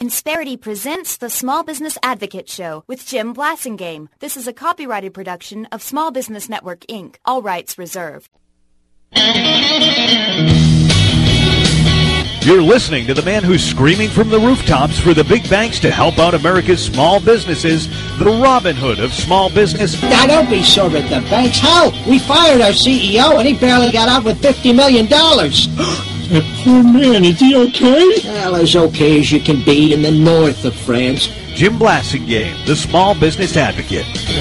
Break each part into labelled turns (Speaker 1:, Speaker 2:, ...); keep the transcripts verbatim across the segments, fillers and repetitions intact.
Speaker 1: Insperity presents the Small Business Advocate Show with Jim Blasingame. This is a copyrighted production of Small Business Network, Incorporated. All rights reserved.
Speaker 2: You're listening to the man who's screaming from the rooftops for the big banks to help out America's small businesses, the Robin Hood of small business.
Speaker 3: Now, don't be sore at the banks. Hell, we fired our C E O, and he barely got out with fifty million dollars.
Speaker 4: That poor man, is he okay?
Speaker 3: Well, as okay as you can be in the north of France.
Speaker 2: Jim Blasingame, the Small Business Advocate.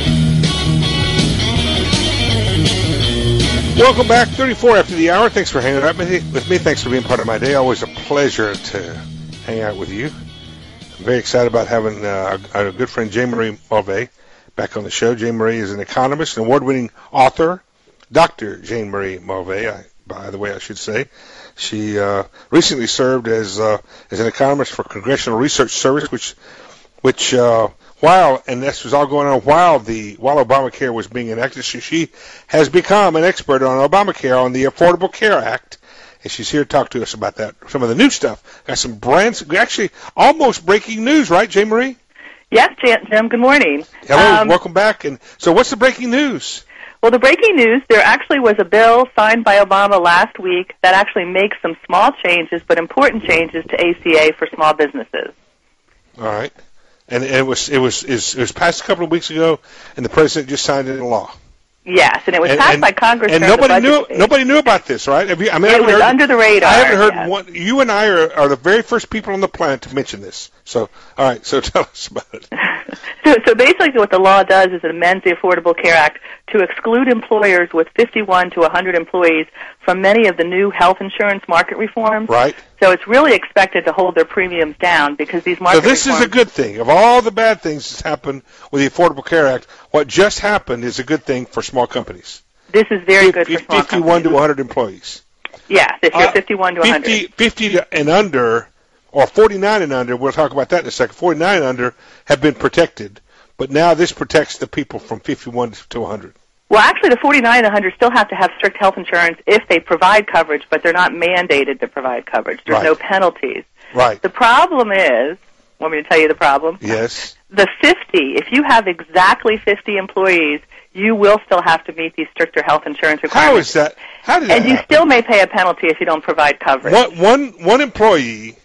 Speaker 5: Welcome back, thirty-four after the hour. Thanks for hanging out with me. Thanks for being part of my day. Always a pleasure to hang out with you. I'm very excited about having uh, a good friend, Jane Marie Mulvey, back on the show. Jane Marie is an economist, an award-winning author. Doctor Jane Marie Mulvey, I, by the way, I should say. She uh, recently served as uh, as an economist for Congressional Research Service, which which uh, while and this was all going on while the while Obamacare was being enacted, she, she has become an expert on Obamacare, on the Affordable Care Act, and she's here to talk to us about that. Some of the new stuff. Got some brands, actually almost breaking news, right, Jane Marie?
Speaker 6: Yes, Jim. Good morning.
Speaker 5: Hello,
Speaker 6: um,
Speaker 5: welcome back. And so, what's the breaking news?
Speaker 6: Well, the breaking news, there actually was a bill signed by Obama last week that actually makes some small changes, but important changes to A C A for small businesses.
Speaker 5: All right. And it was it was it was passed a couple of weeks ago, and the president just signed it into law.
Speaker 6: Yes, and it was
Speaker 5: and,
Speaker 6: passed
Speaker 5: and,
Speaker 6: by Congress.
Speaker 5: And nobody knew stage. nobody knew about this, right? Have you, I mean,
Speaker 6: it
Speaker 5: I
Speaker 6: was
Speaker 5: heard,
Speaker 6: under the radar.
Speaker 5: I haven't heard
Speaker 6: yes.
Speaker 5: one. You and I are, are the very first people on the planet to mention this. So, all right. So tell us about it.
Speaker 6: so, so basically, what the law does is it amends the Affordable Care Act to exclude employers with fifty-one to one hundred employees from many of the new health insurance market reforms.
Speaker 5: Right.
Speaker 6: So it's really expected to hold their premiums down because these market
Speaker 5: So this
Speaker 6: reforms,
Speaker 5: is a good thing. Of all the bad things that's happened with the Affordable Care Act, what just happened is a good thing for small companies.
Speaker 6: This is very good for small
Speaker 5: fifty-one
Speaker 6: companies.
Speaker 5: to one hundred employees.
Speaker 6: Yes, if you're
Speaker 5: uh,
Speaker 6: fifty-one to one hundred.
Speaker 5: fifty, fifty and under, or forty-nine and under, we'll talk about that in a second, forty-nine and under have been protected. But now this protects the people from fifty-one to one hundred.
Speaker 6: Well, actually, the forty-nine and one hundred still have to have strict health insurance if they provide coverage, but they're not mandated to provide coverage. There's
Speaker 5: right.
Speaker 6: no penalties.
Speaker 5: Right.
Speaker 6: The problem is, want me to tell you the problem?
Speaker 5: Yes.
Speaker 6: The fifty, if you have exactly fifty employees, you will still have to meet these stricter health insurance requirements.
Speaker 5: How is that? How did that
Speaker 6: And you
Speaker 5: happen?
Speaker 6: still may pay a penalty if you don't provide coverage.
Speaker 5: One, one, one employee,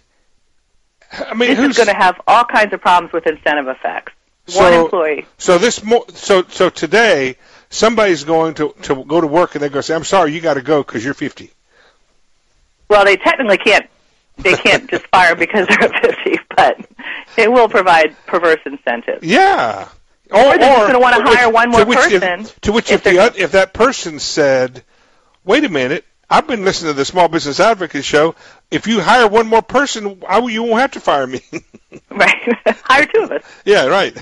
Speaker 5: I mean,
Speaker 6: this
Speaker 5: who's
Speaker 6: is going to have all kinds of problems with incentive effects.
Speaker 5: so,
Speaker 6: One employee.
Speaker 5: So this, mo- so so today, somebody's going to, to go to work and they're going to say, "I'm sorry, you got to go because you're fifty."
Speaker 6: Well, they technically can't. They can't just fire because they're at fifty, but it will provide perverse incentives.
Speaker 5: Yeah.
Speaker 6: Or, or they're just going to want to hire one more
Speaker 5: to which
Speaker 6: person.
Speaker 5: If, to which,
Speaker 6: if,
Speaker 5: if, the, if that person said, "Wait a minute, I've been listening to the Small Business Advocate show. If you hire one more person, I, you won't have to fire me."
Speaker 6: Right. Hire two of us.
Speaker 5: Yeah, right.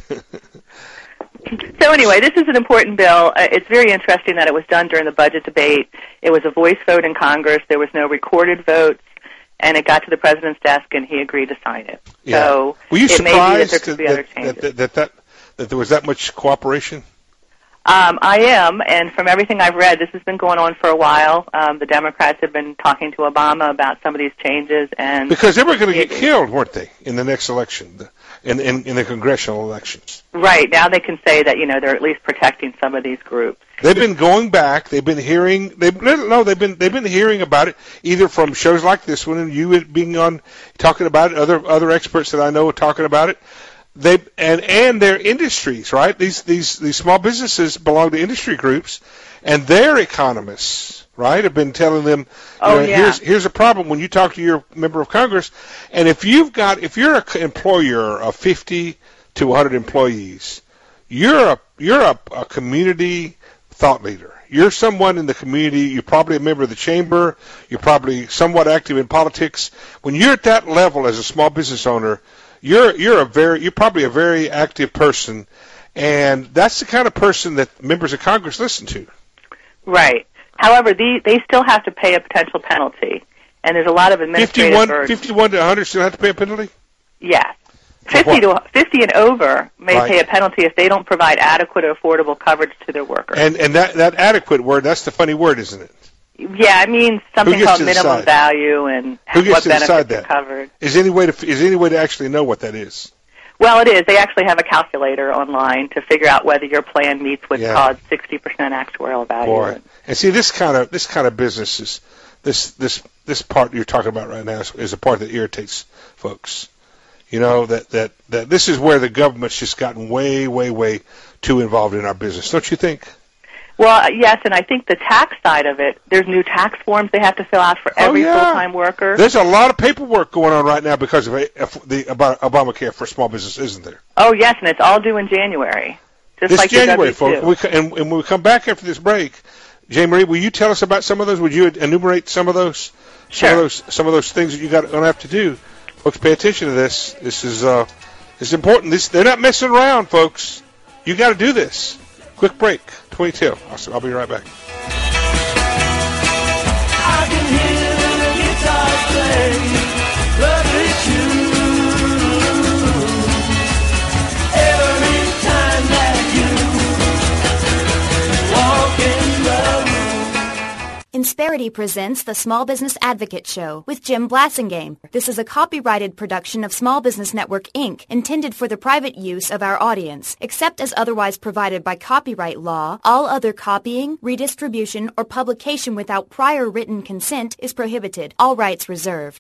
Speaker 6: So anyway, this is an important bill. Uh, it's very interesting that it was done during the budget debate. It was a voice vote in Congress. There was no recorded votes. And it got to the president's desk, and he agreed to sign it.
Speaker 5: Yeah.
Speaker 6: So
Speaker 5: Were you
Speaker 6: it may be that
Speaker 5: surprised
Speaker 6: there could be
Speaker 5: that,
Speaker 6: other changes.
Speaker 5: that, that, that, that there was that much cooperation?
Speaker 6: Um, I am, and from everything I've read, this has been going on for a while. Um, the Democrats have been talking to Obama about some of these changes, and
Speaker 5: because they were going to get killed, weren't they, in the next election, in, in in the congressional elections?
Speaker 6: Right now, they can say that you know they're at least protecting some of these groups.
Speaker 5: They've been going back. They've been hearing. They no, they've been they've been hearing about it either from shows like this one and you being on talking about it. Other other experts that I know are talking about it. They and and their industries, right? These these these small businesses belong to industry groups, and their economists, right, have been telling them, you
Speaker 6: oh,
Speaker 5: know,
Speaker 6: yeah.
Speaker 5: here's here's a problem when you talk to your member of Congress, and if you've got if you're an employer of fifty to one hundred employees, you're a you're a, a community thought leader. You're someone in the community. You're probably a member of the chamber. You're probably somewhat active in politics. When you're at that level as a small business owner, You're you're a very you're probably a very active person, and that's the kind of person that members of Congress listen to.
Speaker 6: Right. However, the, they still have to pay a potential penalty, and there's a lot of administrative
Speaker 5: fifty-one,
Speaker 6: burden.
Speaker 5: fifty-one to one hundred still have to pay a penalty?
Speaker 6: Yes. fifty to fifty and over may
Speaker 5: right.
Speaker 6: pay a penalty if they don't provide adequate or affordable coverage to their workers.
Speaker 5: And and that that adequate word, that's the funny word, isn't it?
Speaker 6: Yeah, it means something called minimum
Speaker 5: decide?
Speaker 6: value and
Speaker 5: Who gets
Speaker 6: what
Speaker 5: to
Speaker 6: benefits
Speaker 5: decide
Speaker 6: are
Speaker 5: that?
Speaker 6: covered.
Speaker 5: Is there any way to is there any way to actually know what that is?
Speaker 6: Well, it is. They actually have a calculator online to figure out whether your plan meets what's
Speaker 5: Yeah.
Speaker 6: called sixty percent actuarial value.
Speaker 5: Boy, and see this kind of this kind of business is this this this part you're talking about right now is, is a part that irritates folks. You know that that that this is where the government's just gotten way way way too involved in our business, don't you think?
Speaker 6: Well, yes, and I think the tax side of it, there's new tax forms they have to fill out for every
Speaker 5: oh, yeah.
Speaker 6: full-time worker.
Speaker 5: There's a lot of paperwork going on right now because of a, the about Obamacare for small business, isn't there?
Speaker 6: Oh, yes, and it's all due in January, just
Speaker 5: this
Speaker 6: like
Speaker 5: January,
Speaker 6: the W two.
Speaker 5: folks. We, and, and when we come back after this break, Jane Marie, will you tell us about some of those? Would you enumerate some of those?
Speaker 6: Sure.
Speaker 5: Some of those, some of those things that you got going to have to do. Folks, pay attention to this. This is uh, this is important. This they're not messing around, folks. You got to do this. Quick break. twenty-two. I'll, I'll be right back.
Speaker 7: I can hear the guitar play, lovely tune. Every time that you walk in the room.
Speaker 1: Insperity presents the Small Business Advocate Show with Jim Blassingame. This is a copyrighted production of Small Business Network, Incorporated, intended for the private use of our audience. Except as otherwise provided by copyright law, all other copying, redistribution, or publication without prior written consent is prohibited. All rights reserved.